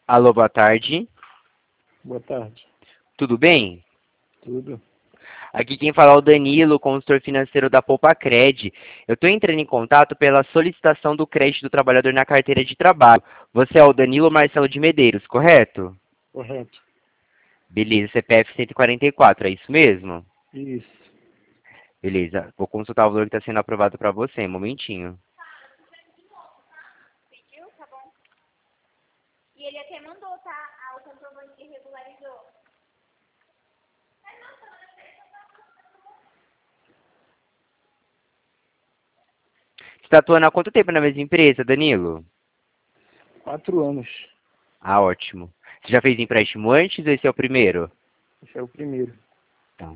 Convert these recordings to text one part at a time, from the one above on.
Alô, boa tarde. Boa tarde. Tudo bem? Tudo? Aqui quem fala é o Danilo, consultor financeiro da Poupacred. Eu estou entrando em contato pela solicitação do crédito do trabalhador na carteira de trabalho. Você é o Danilo Marcelo de Medeiros, correto? Correto. Beleza, CPF 144, é isso mesmo? Isso. Beleza, vou consultar o valor que está sendo aprovado para você, um momentinho. Pediu? Tá bom. E ele até mandou, tá? O comprovante que regularizou. Você está atuando há quanto tempo na mesma empresa, Danilo? 4 anos. Ah, ótimo. Você já fez empréstimo antes ou esse é o primeiro? Esse é o primeiro. Tá.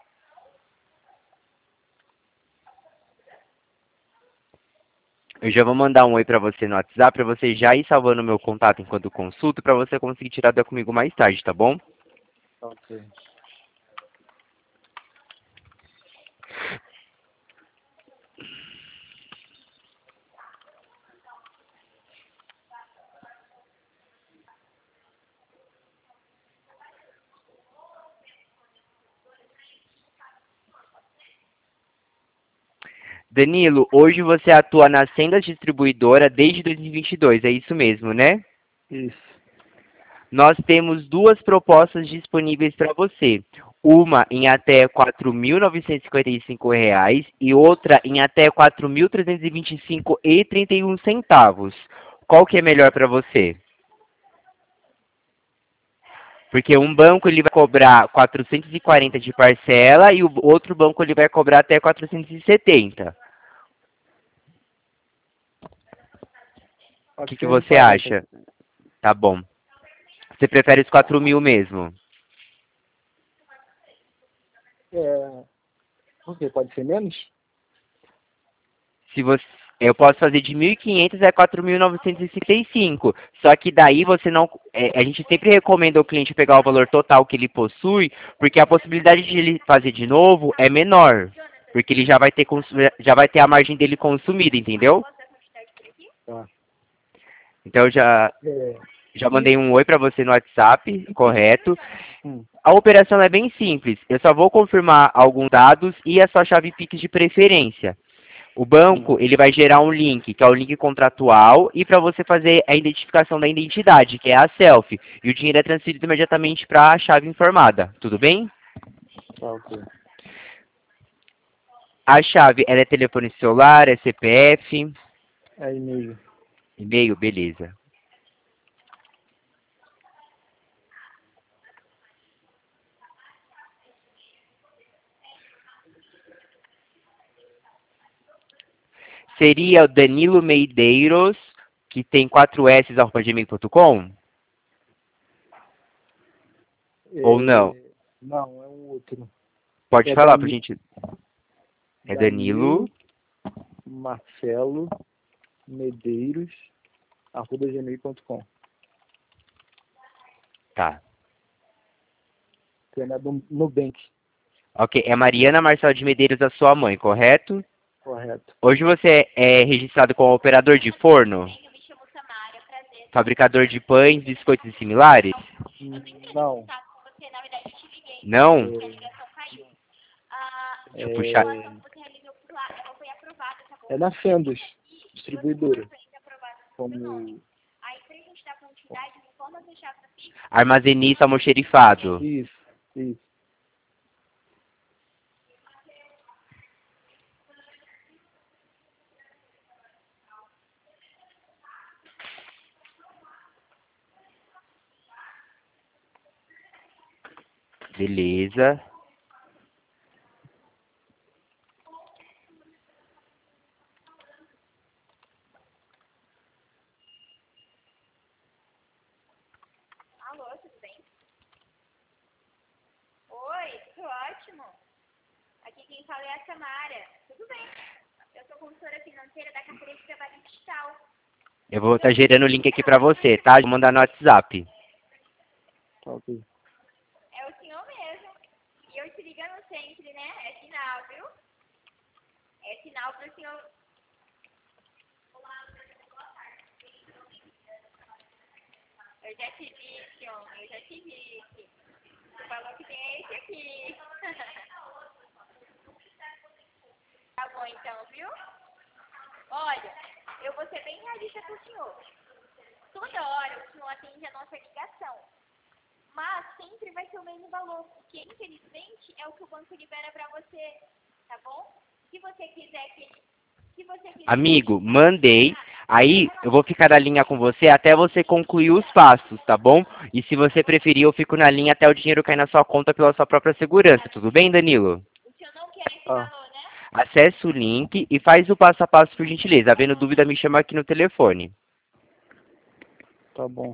Eu já vou mandar um oi para você no WhatsApp, para você já ir salvando o meu contato enquanto consulto, para você conseguir tirar dúvida comigo mais tarde, tá bom? Ok. Danilo, hoje você atua na Sendas Distribuidora desde 2022, é isso mesmo, né? Isso. Nós temos duas propostas disponíveis para você. Uma em até R$ 4.955 e outra em até R$ 4.325,31. Qual que é melhor para você? Porque um banco ele vai cobrar 440 de parcela e o outro banco ele vai cobrar até 470. O que você 440. acha? Tá bom. Você prefere os 4.000 mesmo? Por quê? Pode ser menos? Se você, eu posso fazer de 1.500 a 4.955. Só que daí você não. A gente sempre recomenda ao cliente pegar o valor total que ele possui, porque a possibilidade de ele fazer de novo é menor. Porque ele já vai ter a margem dele consumida, entendeu? Tá. Então eu já mandei um oi para você no WhatsApp, correto? Hum. A operação é bem simples. Eu só vou confirmar alguns dados e a sua chave Pix de preferência. O banco, ele vai gerar um link, que é o link contratual, e para você fazer a identificação da identidade, que é a selfie. E o dinheiro é transferido imediatamente para a chave informada. Tudo bem? Tá, ok. A chave, ela é telefone celular, é CPF, É e-mail. e-mail, beleza. Seria o Danilo Medeiros, que tem 4 S, arroba gmail.com? Ou não? Não, é um outro. Pode É falar, por gente. É Danilo. Danilo Marcelo Medeiros @gmail.com. Tá. Que é na do Nubank. Ok, é Mariana Marcelo de Medeiros, a sua mãe, correto? Correto. Hoje você é registrado como operador de forno, Eu me chamo Samara, prazer. fabricador de pães, biscoitos e similares? Não. Contato com você, na verdade eu te liguei, Não? porque a ligação caiu. Deixa eu A puxar. doação que você realizou por lá, ela foi aprovada, tá bom? É na Fendas, E distribuidora. você ainda aprovada no seu nome. Como. Aí, pra gente dar continuidade, me informa se a chave da Pix. Armazenista almoxerifado. Isso, isso. Beleza. Alô, tudo bem? Oi, tudo ótimo. Aqui quem fala é a Samara. Tudo bem? Eu sou consultora financeira da carteira de trabalho digital. Eu vou estar gerando o link aqui pra você, tá? Vou mandar no WhatsApp. Tá, ok. É o senhor mesmo. E eu te ligando sempre, né? É sinal, viu? É sinal pro senhor. Olá, boa tarde. Eu já te disse, homem, eu já te disse. Tu falou que tem esse aqui. Tá bom então, viu? Olha, eu vou ser bem realista com o senhor. Toda hora o senhor atende a nossa ligação. Mas sempre vai ser o mesmo valor, porque infelizmente é o que o banco libera pra você, tá bom? Se você quiser que... Se você quiser... Amigo, mandei. Aí eu vou ficar na linha com você até você concluir os passos, tá bom? E se você preferir, eu fico na linha até o dinheiro cair na sua conta pela sua própria segurança. Tudo bem, Danilo? O senhor não quer esse Ah, valor, né? Acesse o link e faz o passo a passo por gentileza. Havendo dúvida, me chama aqui no telefone. tá bom.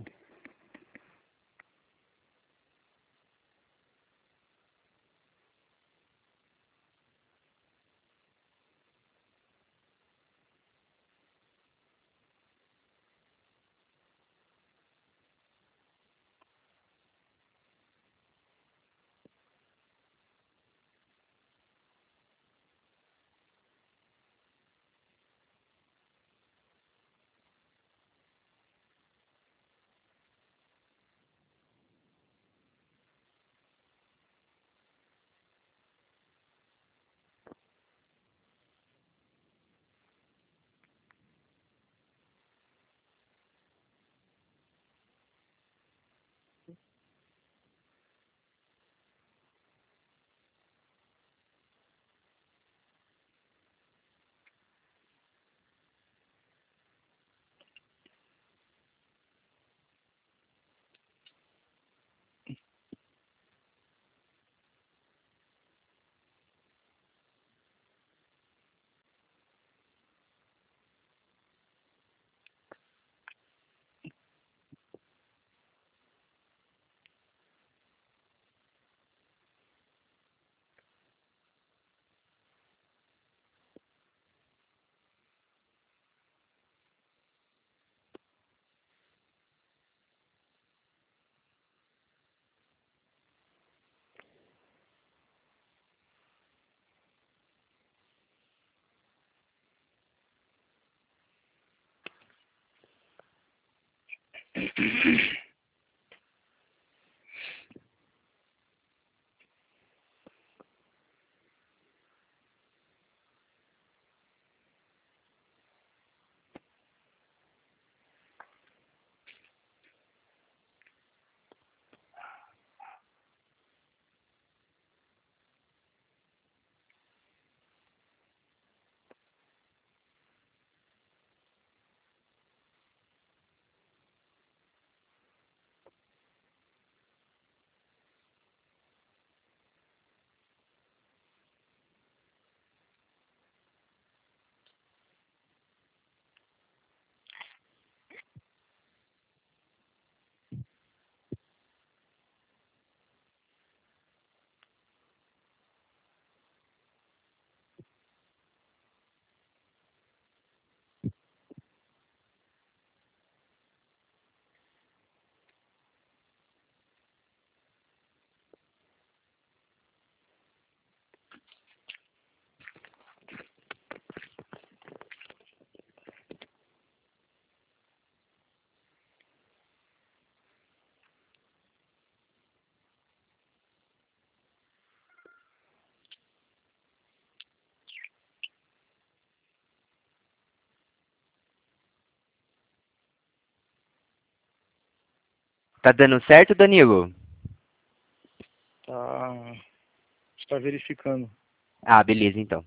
Tá dando certo, Danilo? Tá, está verificando. Ah, beleza, então.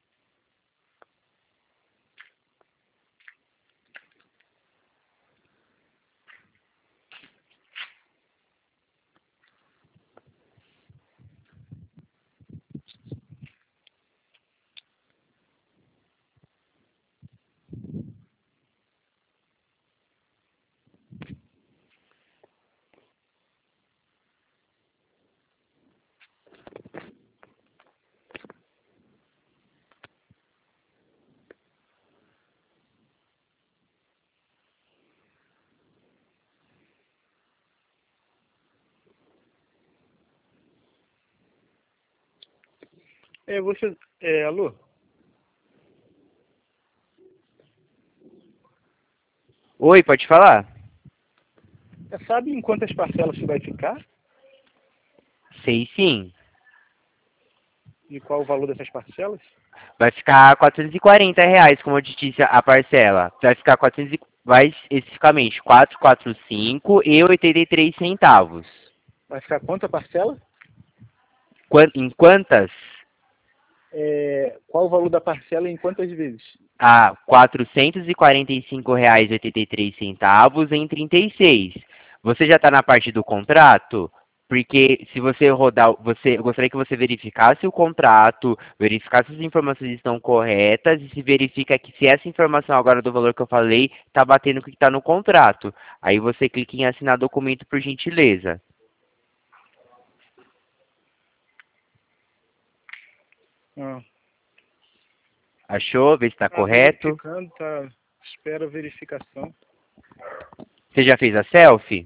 Alô? Oi, pode falar? Sabe em quantas parcelas isso vai ficar? Sei sim. E qual o valor dessas parcelas? Vai ficar R$ 440, como eu te disse, a parcela. Vai ficar 400, vai especificamente 445,83 centavos. Vai ficar quanto a parcela? Em quantas? Qual o valor da parcela e em quantas vezes? A R$ 445,83 em 36. Você já está na parte do contrato? Porque se você rodar, eu gostaria que você verificasse o contrato, verificasse se as informações estão corretas e se verifica que se essa informação agora do valor que eu falei está batendo com o que está no contrato. Aí você clica em assinar documento por gentileza. Ah, Achou? Vê se está correto. verificando, tá. Espera a verificação. Você já fez a selfie?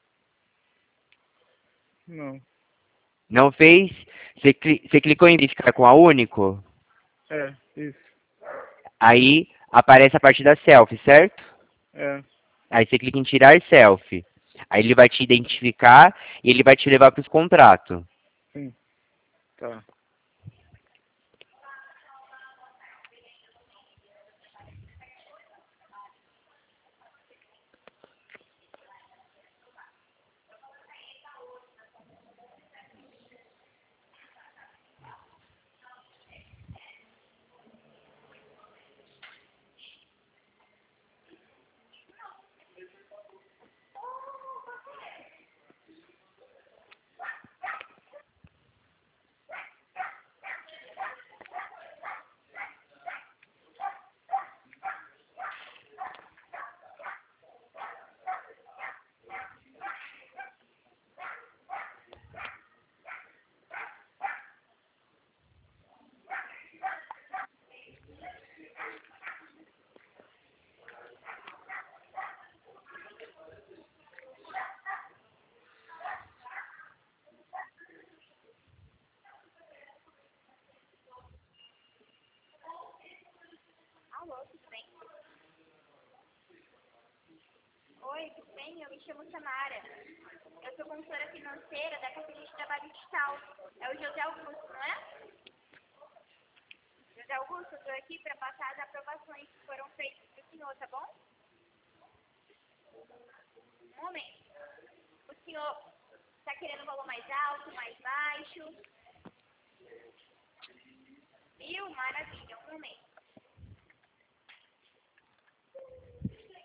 Não. Não fez? Você clicou em verificar com a Único? Isso. Aí aparece a parte da selfie, certo? Aí você clica em tirar selfie. Aí ele vai te identificar e ele vai te levar para os contratos. Sim. Tá. Alô, tudo bem? Oi, tudo bem? Eu me chamo Samara. Eu sou consultora financeira da carteira de trabalho digital. É o José Augusto, não é? José Augusto, eu estou aqui para passar as aprovações que foram feitas para o senhor, tá bom? Um momento. O senhor está querendo um valor mais alto, mais baixo? Maravilha, um momento.